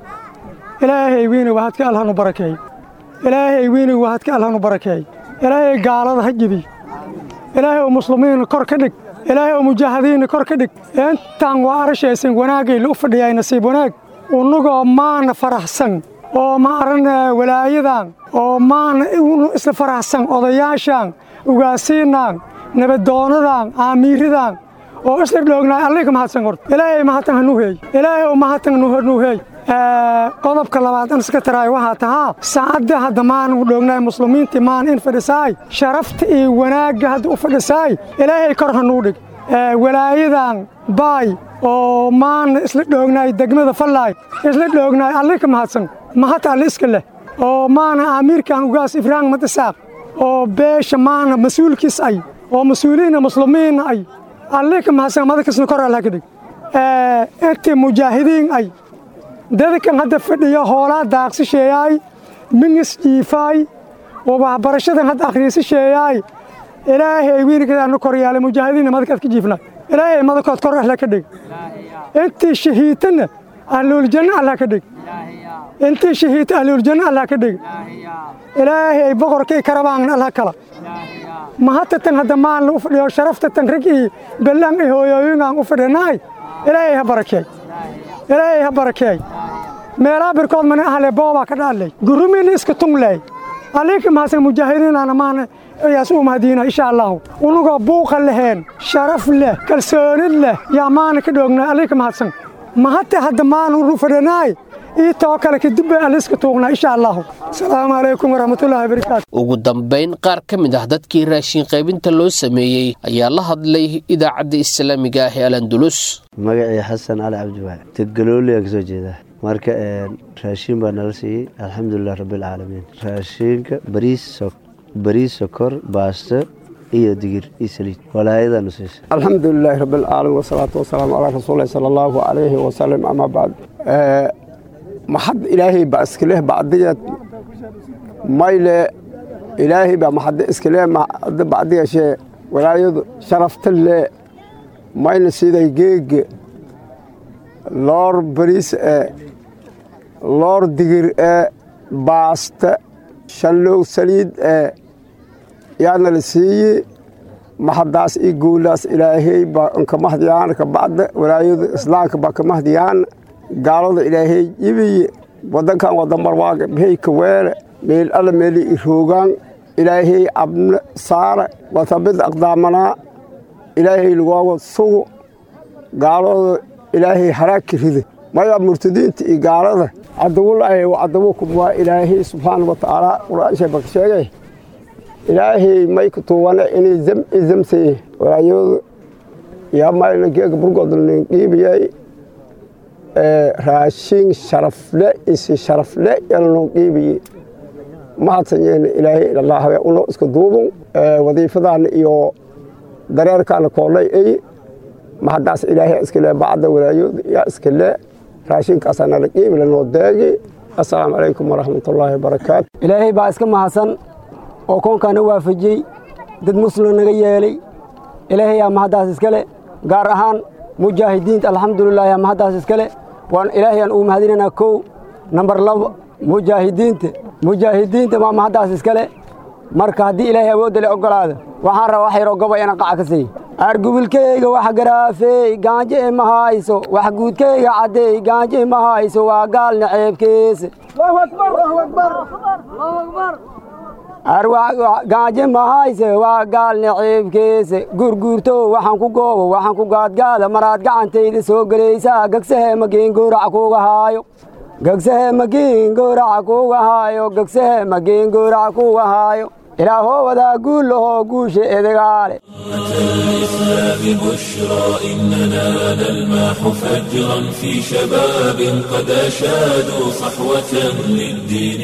إلهي ويني وهات كأله نبركي إلهي ويني وهات كأله نبركي إلهي قال هذا هجبي إلهي ومسلمين كركدك إلهي ومجاهدين كركدك أنت وعرش يسن وناقي لوفد يا نصيب وناق ونقع ما نفرح سن وما أرنا ولايدان وما إسل فرح سن أضياشان وقاسينان نبدونان أميردان oo isla dhoognaay alle ka mahadsan qort ilaahay mahadsan hanuuhay ilaahay oo mahadsan nuuhay qodobka labaad aan iska taraay waxa tahaa saacada hadamaan u dhoognaay muslimiintii maan in fadhisaay sharafta iyo wanaaga had u fadhisaay ilaahay kor hanuu dhig walaayadan baay oo maan isla dhoognaay degmada Fallaay isla dhoognaay alle ka mahadsan mahad alle iska leh oo maan amiirkan ugaas Ibrahim Madasaaq oo beesha maan mas'uulkiis ay oo mas'uuliina muslimiin ay عليك ما هسه ما ذكر سنكر على كده أنت مجاهدين أي ذلك هذا فدية هولا داقس شيء من استيفاي وبعبرشة هذا آخر شيء إلهي وين كده نكر على مجاهدين ما ذكر كجيفنا إلهي ما ذكر تكر على كده أنت شهيدنا أهل الجنة على كده أنت شهيد أهل الجنة على كده إلهي بقر كي كربان على كلا ما هتتن هذا مال وفريو شرفتن رجي بلان هو يوين وفرناي إلهي بركة إلهي بركة ميرا بركض من أهل بابا كذا قرمي نسكتون لي عليكم هذا مجاهدين أنا ما يسوع مدينة إن شاء الله ونقول بوق لهن شرف له كرسون له يا مان كدوغنا عليكم هذا ما هذا مال وفرناي إيتوكلك الدب ألسكتونا إن شاء الله السلام عليكم ورحمة الله وبركاته ugu dambeyn qaar ka mid ah dadkii raashin qaybinta loo sameeyay ayaa la hadlay idaacadda islaamiga ah ee Al-Andalus magacay Xasan Ali Abdiwaad Tigalooliga ka soo jeeda marka raashin baa nala siiyay alxamdulillah rabbil caalamiin raashinka bariis sokor baasto iyo digir iyo saliid walaayada nasiis alxamdulillah rabbil caalamiin wa salaatu wa salaamu ala rasuulillahi sallallahu alayhi wa sallam amma ba'd محد إلهي بأسكله بعدية مايلة إلهي بمحد إسكله بعدية شيء ولا شرفت له مايلة سيدة يجيج loor bariis loor digir baaste shallow saliid yaana la siiyey mahadaas iyo guulaas ilaahay baa ka mahdiyaan ka bacda walaayada islaamka baa ka mahdiyaan gaalada ilaahay yibiye wadankan wadan barwaaqo bihayka weele meel alla meeli iroogaan ilaahay abna saara watabid aqdaamanaa ilaahay lagooga sugo gaalada ilaahay haraaki ride maya murtadiinta iyo gaalada cadawulaahay cadawokum waa ilaahay subxaana wa tacaala qur-aansha baka sheegay ilaahay may ku tuuwane inay zamsay walaayooda yaa mayna geega burgoodlin qiibiyay raashin sharafle isi sharafle yalnoo qiibiyey mahadsanyeena ilaahay ilallaah uno iska duubun wadiifadaana iyo dareerkaana koolay ay mahadaas ilaahay iskale bacda walaayooda yaa iskale raashinkaasaana la qiibi lanoo deegi assalaamu calaykum waraxmatullaahi wabarakaatu ilaahay baa iska mahadsan oo koonkaana waafajiyey dad muslim naga yeelay ilaahay aa mahaddaas iskale gaar ahaan mujaahidiinta alxamdulilah yaa mahaddaas iskale waan ilaahayaan ugu mahadinaynaa kow nambar 2 mujaahidiinta waa mahaddaas iskale marka haddii ilaahay awoodda le ogolaada waxaan rabaa wax yaroo goba inaan qaca ka siiy argubilkayga wax garaafey gaanje ima hayso wax guudkayga caddeey gaanje ima hayso waa gaal naceebkeese gaaje mahayse waa gaal naciibkiise gurguurto waxaan ku goobo waxaan ku gaadgaada maraad gacantayda soo gelaysaa gagsahe magiin gooraca kuuga haayo gagsahe magiin gooraca kuuga haayo gagsahe magiin gooraca kuuga haayo ilaahoo wadaa guul lahoo guusha edagaale الإسلام بشرى إننا نلمح فجرا في شباب قد أشادوا صحوة للدين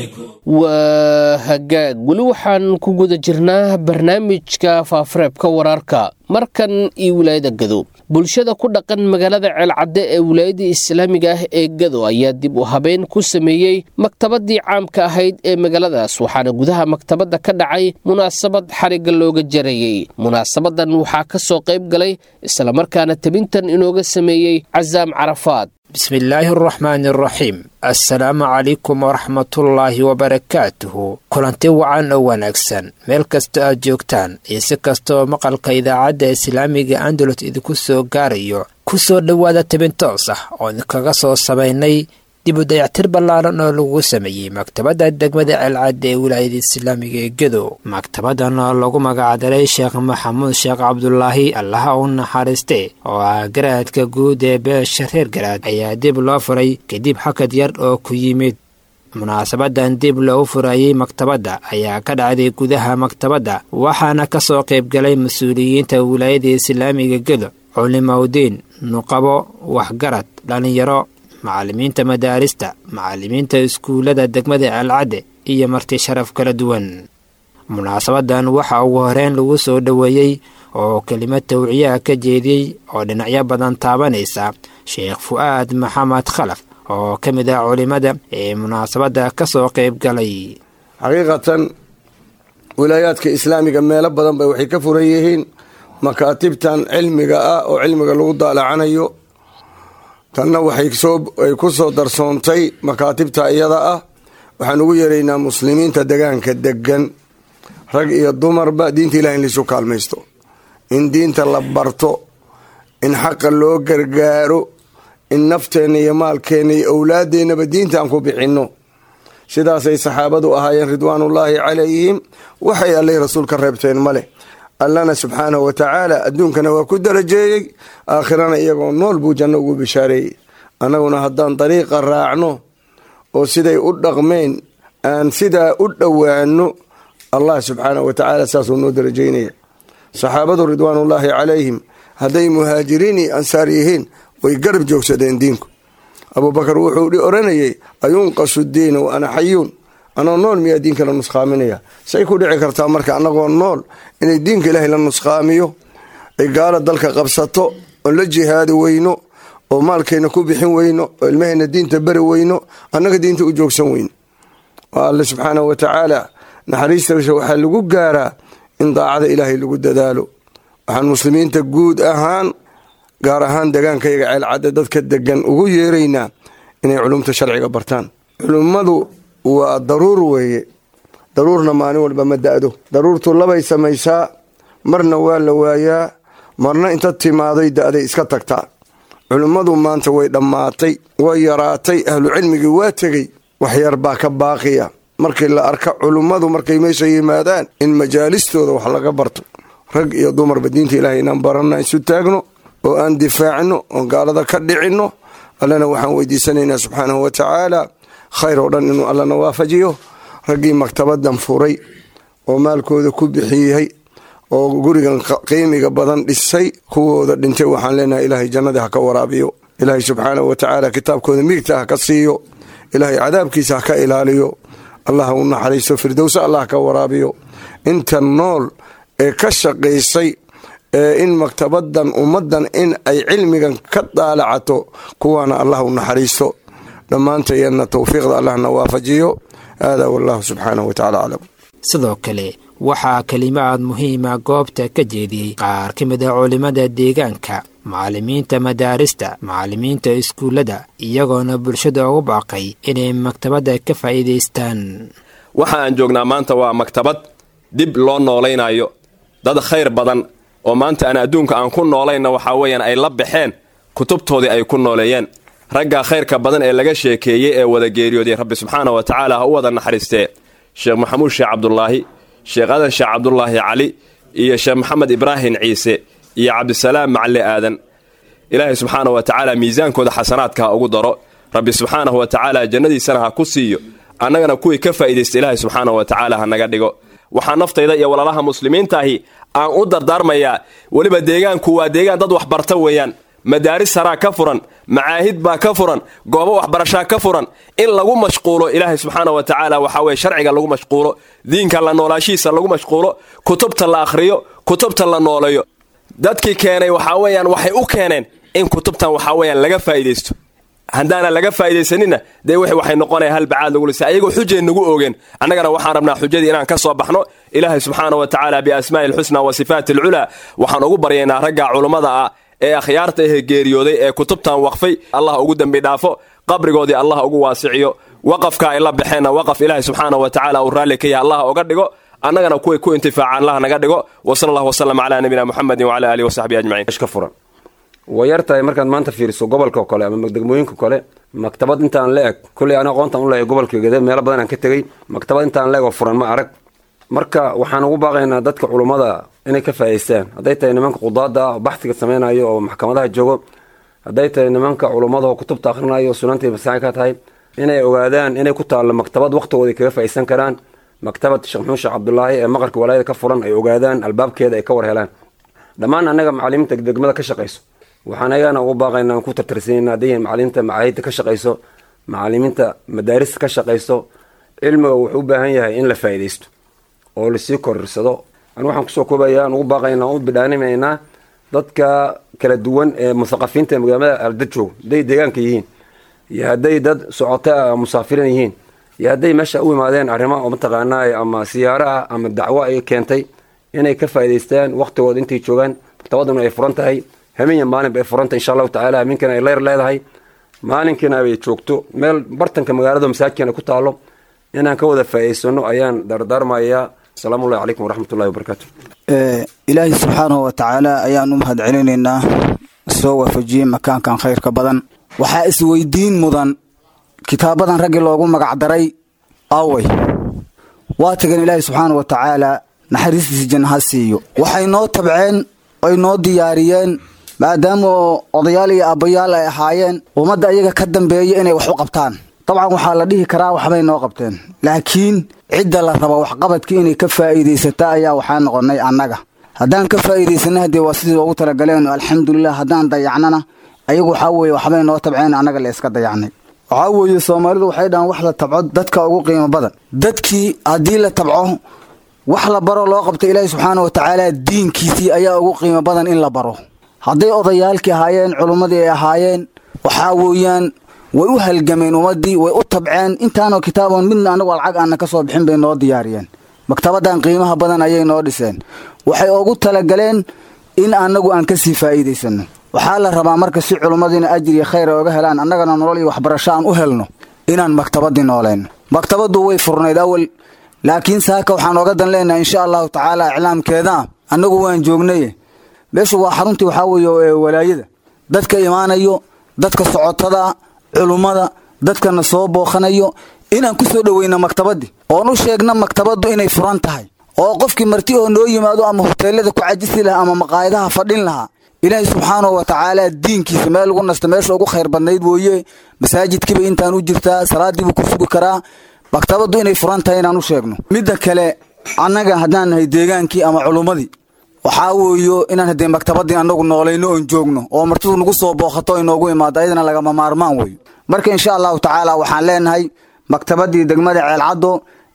waa hagaag weli waxaan ku guda jirnaa barnaamijka faafareebka wararka markan iyo wilaayada Gado bulshada ku dhaqan magaalada Ceelcadde ee wilaayada islaamiga ah ee Gado ayaa dib u habeen ku sameeyay maktabadii caamka ahayd ee magaaladaas waxaana gudaha maktabada ka dhacay munaasabad xariga looga jarayay munaasabadan waxaa ka soo qayb galay isla markaana tabintan inooga sameeyay Cazaam Carafaad بسم الله الرحمن الرحيم السلام عليكم ورحمة الله وبركاته كلنتي وعن ونكسن ميل كستو أجوكتان إيسي كستو مقال كإذاعة إسلامي أندلت إذ كسو غاريو كسو دوادة تبنتوصح ونكغسو سبيني dib u dayactir ballaaran oo lagu sameeyey maktabadda degmada Ceelcadde ee wilaayada islaamiga ee Gado maktabadan oo lagu magacdaray Sheekh Maxamuud Sheekh Cabdullaahi allaha uu naxariiste oo ah garaadka guud ee beesha reer garaad ayaa dib loo furay kadib xakad yar oo ku yimid munaasabadan dib loo furayay maktabadda ayaa ka dhacday gudaha maktabadda waxaana ka soo qayb galay mas'uuliyiinta wilaayada islaamiga Gado culimadiin nuqabo waxgarad dhalinyaro macallimiinta madaarista macallimiinta iskuulada degmada Ceelcadde iyo marti sharaf kala duwan munaasabadan waxa ugu horeen lagu soo dhaweeyay oo kelimad tawciya ka jeediyay oo dhinacyo badan taabanaysa Sheekh Fuaad Maxamed Khalaf oo kamid ah culimada ee munaasabada ka soo qayb galay xaqiiqatan wilaayadka islaamiga meelo badan bay waxay ka furan yihiin makaatibtan cilmiga ah oo cilmiga lagu daalacanayo tanna waxay ku soo darsoontay makaatibta iyada ah waxaan ugu yeeraynaa muslimiinta degaanka degan rag iyo dumarba diinta ilaah in liisu kaalmaysto in diinta la barto in xaqa loo gargaaro in nafteenna iyo maalkeenna iyo owlaadeennaba diinta aan ku bixinno sidaasay saxaabadu ahaayeen ridwaanullaahi calayhim waxay allay rasuul ka reebteen ma leh allana subxaanahu wa tacaala adduunkana waa ku darajeeyey aakhirana iyagoo nool buu janno ugu bishaareeyey annaguna haddaan dariiqa raacno oo siday u dhaqmeen aan sidaa u dhowaanno allah subxaanahu wa tacaala saasuu noo darajaynaya saxaabadu ridwaanullaahi calayhim hadday muhaajiriin iyo ansaar yihiin way garab joogsadeen diinku abubakar wuxuu oranayey ayunqasu diina wa ana xayuun anoo nool miyaa diinka la nusqaaminaya say ku dhici kartaa marka annagoo nool inay diinka ilaahay la nusqaamiyo ay gaala dalka qabsato oon la jihaadi weyno oo maalkeenna ku bixin weyno oo ilmaheenna diinta bari weyno annaga diinta u joogsan weyno waa alle subxaanahu wa tacaala naxariistiisa waxaa lagu gaaraa in daacada ilaahay lagu dadaalo waxaan muslimiinta guud ahaan gaar ahaan degaankayaga ceelcadde dadka degan ugu yeeraynaa inay culumta sharciga bartaan. culummadu waa daruur weeye, daruurna maalin walba ma da'do. daruurtu labay samaysaa, marna waa la waayaa, marna inta timaaday da'day iska tagtaa. culummadu maanta way dhammaatay, way yaraatay, ahlu cilmigii waa tegey, wax yar baa ka baaqiya. markii la arka culummadu markay meesha yimaadaan in majaalistooda wax laga barto, rag iyo dumarba diinta ilaahay inaan baranna, isu taagno oo aan difaacno, oon gaalada ka dhicinno. allana waxaan weydiisanaynaa subxaanahu wa tacaala khayr oo dhan inuu allana waafajiyo. raggii maktabadan furay oo maalkooda ku bixiyey oo gurigan qiimiga badan dhisay, kuwooda dhintay waxaan leenahay ilaahay jannada ha ka waraabiyo, ilaahay subxaanahu wa tacaala kitaabkooda miigta ha ka siiyo, ilaahay cadaabkiisa ha ka ilaaliyo, allah u naxariisto, firdowsa allah ka waraabiyo. inta nool ee ka shaqaysay in maktabadan ummadan in ay cilmigan ka daalacato, kuwaana allah u naxariisto. dhammaantayana tawfiiqda allahna waafajiyo. haadaa wallahu subxaanahu wa tacaala aclam. sidoo kale waxaa kelimaad muhiima goobta ka jeediyey qaar ka mid a culimmada deegaanka, macallimiinta madaarista, macallimiinta iskuullada, iyagoona bulshada ugu baaqay inay maktabadda ka faa'iidaystaan. waxa aan joognaa maanta waa maktabad dib loo noolaynayo dad khayr badan oo maanta aan adduunka aan ku noolayna waxaa weeyaan ay la baxeen kutubtoodii ay ku nooleeyeen. raggaa khayrka badan ee laga sheekeeyey ee wada geeriyooday rabbi subxaana wa tacaala ha u wada naxariistee sheekh maxamuud sheekh cabdulaahi, sheekh adan sheekh cabdulaahi cali iyo sheekh maxamed ibraahim ciise iyo cabdisalaam macali aadan. ilaahay subxaana wa tacaala miisaankooda xasanaadka ha ugu daro, rabbi subxaanahu wa tacaala jannadiisana ha ku siiyo, annagana kuwii ka faa'iidaysta ilaahay subxaana wa tacaala ha naga dhigo. waxaa naftayda iyo walaalaha muslimiintaahi aan u dardaarmayaa, weliba deegaanku waa deegaan dad waxbarta weeyaan, madaaris saraa ka furan, macaahid baa ka furan, goobo waxbarashaa ka furan. in lagu mashquulo ilaahay subxaana wa tacaala waxaa weye sharciga lagu mashquulo, diinka la noolaashihiisa lagu mashquulo, kutubta la akhriyo, kutubta la nooleeyo. dadkii keenay waxaa weeyaan waxay u keeneen in kutubtan waxaa weeyaan laga faa'iidaysto. haddaana laga faa'iidaysanina dee waxay noqonaya hal bacaad lagu lisay, ayagoo xujay nagu oogeen. annagana waxaan rabnaa xujadii inaan ka soo baxno. ilaahay subxaana wa tacaala biasmaa'i alxusna wa sifaati alculaa waxaan ugu baryaynaa ragga culummada ah ee akhyaarta ehe geeriyooday ee kutubtan waqfay, allah ugu dembi dhaafo, qabrigoodii allah ugu waasiciyo, waqafka ay la baxeenna waqaf ilaahay subxaana wa tacaala uu raalli ka yahay allah uga dhigo, annagana kuway ku intifaacaan allah naga dhigo. wasala allahu wasalam calaa nabiyina muxamedin wacala aalihi wasaxbihi ajmaciin. ka furan way yartahay markaad maanta fiiriso gobolka oo kale ama degmooyinka kale, maktabad intaan la eg kulley aan aqoontaan u leeyahay gobolkayga meelo badan aan ka tegey, maktabad intaan la eg oo furan ma arag. marka waxaan ugu baaqaynaa dadka culummada inay ka faa'iidaystaan, hadday tahay nimanka qudaada baxsiga samaynayo oo maxkamadaha joogo, hadday tahay nimanka culummada oo kutubta akhrinayo sunanta masaaxi ka tahay, inay ogaadaan inay ku taallo maktabad waqtigooda kaga faa'iidaysan karaan. maktabad sheekh maxamuud sheekh cabdulaahi ee maqarka walaayada ka furan ay ogaadaan, albaabkeeda ay ka war helaan. dhammaan annaga macallimiinta degmada ka shaqayso waxaan ayagana ugu baaqaynaa, ku tartarsiinayna hadday macallimiinta macaahidda ka shaqayso, macallimiinta madaarista ka shaqayso. cilmiga wuxuu u baahan yahay in la faa'iidaysto oo lasii korirsado. anu waxaan kusoo koobaya aan ugu baaqaynaa, u bidhaanimaynaa dadka kala duwan ee muthaqafiinta ee magaalada aldad joogo, hadday deegaanka yihiin iyo hadday dad socota musaafirin yihiin iyo hadday meesha u imaadeen arrimo oo mataqaanaa ama siyaaro ah ama dacwo ay keentay, inay ka faa'iidaystaan waqtigooda intay joogaan. maktabaduna ay furan tahay habeen maalinba ay furanta insha allahu tacaala, habeenkana ay leyr leedahay, maalinkiina ay joogto meel bartanka magaalada masaajidkana ku taalo. inaan ka wada faa'iidaysano ayaan dardaarmayaa. asalaamu allahi calaykum waraxmatullahi wabarakaatu. ilaahay subxaanahu wa tacaala ayaan u mahad celinaynaa, soo waafajiyey makaankan khayrka badan. waxaa isweydiin mudan, kitaabadan raggii loogu magacdaray awey waa tagan ilaahay subxaanahu wa tacaala naxariistiisa janna ha siiyo. waxay noo tabceen oy noo diyaariyeen, maadaama odayaal iyo aabbayaal ay ahaayeen ummadda iyaga ka dambeeya inay wax u qabtaan. dabcan waxaa la dhihi karaa waxbay noo qabteen, laakiin cidda la rabo waxqabadkii inay ka faa'iidaysata ayaa waxaa noqonnay annaga. haddaan ka faa'iidaysana haddee waa sidii ugu talagaleen, alxamdulilah. haddaan dayacnana ayagu waxaa weeye waxbay noo tabceen, annaga la iska dayacnay. waxaa weeye soomaalidu waxay dhahaan wax la tabco dadka ugu qiimo badan. dadkii haddii la tabco wax la baro loo qabta ilaahi subxaana wa tacaala diinkiisii ayaa ugu qiimo badan in la baro. hadday odayaalkii ahaayeen, culummadii ay ahaayeen, waxaa weeyaan way u halgameen ummaddii, way u tabceen. intaanoo kitaaboon midna anagoo lacag aanna ka soo bixin bay noo diyaariyeen. maktabaddan qiimaha badan ayay noo dhiseen. waxay ugu talagaleen in annagu aan ka sii faa'iidaysano. waxaa la rabaa marka si culummadiina ajir iyo khayr ay oga helaan annagana nolol iyo waxbarasho aan u helno inaan maktabaddii noolayno. maktabaddu way furnayd awal, laakiin saaka waxaan oga dan leenahay insha allahu tacaala iclaamkeeda annagu waan joognaye meeshu waa xaruntii waxaa weeye walaayada dadka imaanayo, dadka socotada, culummada, dadkana soo booqanayo inaan ku soo dhaweyno maktabaddii oon u sheegna maktabaddu inay furan tahay oo qofkii marti oo noo yimaado ama hoteelada ku cajisi lahaa ama maqaayadaha fadhin lahaa ilaahay subxaanahu wa tacaala diinkiisa meel ugu nasto meesha ugu khayr badnayd weeye. masaajidkiiba intaan u jirtaa, salaadiibuu ku sugi karaa. maktabaddu inay furan tahay inaan u sheegno. midda kale annaga haddaan nahay deegaankii ama culummadii waxaa weeyo inaan haddee maktabaddii annagu noolayno oon joogno oo martidu nagu soo booqato inoogu imaado ayadana lagama maarmaan weeyo. marka insha allahu tacaala waxaan leenahay maktabaddii degmada ceelcaddo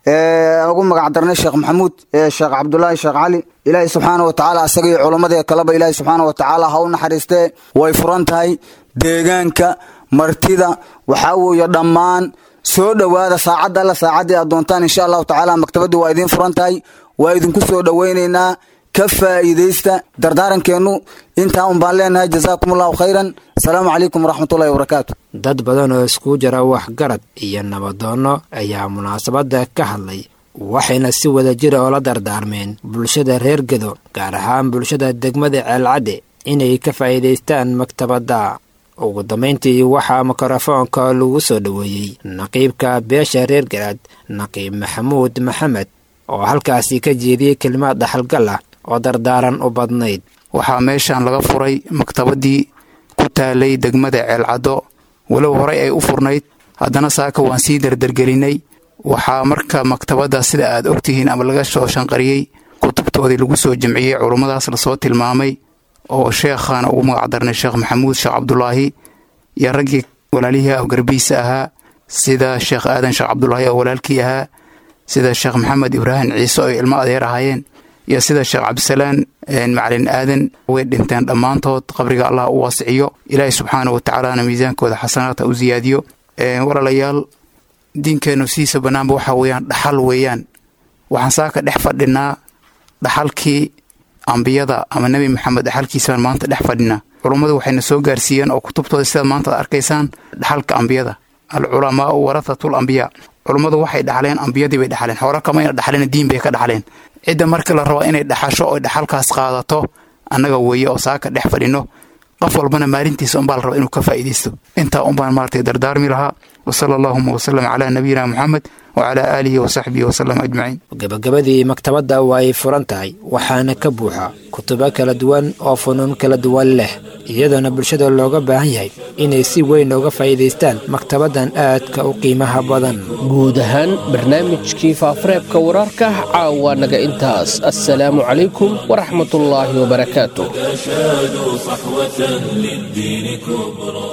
ugu magac darnay sheekh maxamuud sheekh cabdulaahi sheekh cali ilaahay subxaana wa tacaala asaga iyo culummada kaleba ilaahay subxaana wa tacaala ha u naxariistee way furan tahay. deegaanka martida waxaa weeye dhammaan soo dhowaada saacadda alla saacaddii aad doontaan insha allahu tacaala maktabaddii waa idiin furan tahay, waa idinku soo dhowaynaynaa. ka faa'iidaysta. dardaarankeenu intaa un baan leenahay. jazaakumullahu khayran. asalaamu calaykum waraxmatullahi wabarakaatu. dad badan oo isku jira waxgarad iyo nabadoonno ayaa munaasabadda ka hadlay, waxayna si wada jira oo la dardaarmeen bulshada reer gedo, gaar ahaan bulshada degmada ceelcadde, inay ka faa'iidaystaan maktabadda. ugu dambayntii waxaa mikrofoonka lagu soo dhoweeyey naqiibka beesha reer garaad naqiib maxamuud maxamed oo halkaasi ka jeediyey kelimaad dhaxalgal ah oo dardaaran u badnayd. waxaa meeshaan laga furay maktabaddii ku taalay degmada ceelcaddo, walow horey ay u furnayd haddana saaka waan sii dardargelinay. waxaa marka maktabadda sida aad ogtihiin ama laga soo shanqariyey kutubtoodii lagu soo jamciyey culummadaas lasoo tilmaamay oo sheekhaana ugu magac darnay sheekh maxamuud sheekh cabdulaahi iyo raggii walaalihii afgarbiisa ahaa sida sheekh aadan sheekh cabdulaahi oo walaalkii ahaa, sida sheekh maxamed ibraahim ciise oo ilmo adeer ahaayeen, iyo sida sheekh cabdisalaan macalin aadan. way dhinteen dhammaantood, qabriga allah u waasiciyo, ilaahay subxaana wa tacaalana miisaankooda xasanaadka u siyaadiyo. walaalayaal, diinkeennu sidiisa bannaanba waxaa weeyaan dhaxal weeyaan. waxaan saaka dhex fadhinaa dhaxalkii ambiyada ama nebi maxamed dhaxalkiisabaan maanta dhex fadhinaa. culummadu waxayna soo gaarsiiyeen oo kutubtooda sidaad maanta ad arkaysaan dhaxalka ambiyada. alculamaau warathatul ambiyaa. culummadu waxay dhaxleen ambiyadii bay dhaxleen, hore kamayna dhaxleen diin bay ka dhaxleen. cidda marka la rabo inay dhaxasho oo dhaxalkaas qaadato annaga weeye oo saaka dhex fadhino. qof walbana maalintiisa unbaa la raba inuu ka faa'iidaysto. intaa unbaan maaragtay dardaarmi lahaa. wasala allaahuma wasalam calaa nabiyina muxamed wacalaa aalihi wasaxbihi wasalam ajmaciin. gabagabadii maktabadda waa ay furan tahay, waxaana ka buuxa kutubo kala duwan oo funuun kala duwan leh, iyadoona bulshada looga baahan yahay inay si weyn uga faa'iidaystaan maktabaddan aadka u qiimaha badan. guud ahaan barnaamijkii faafareebka wararka caawa naga intaas. assalaamu calaykum waraxmatullaahi wabarakaatu. أشادوا صحوة للدين كبرى.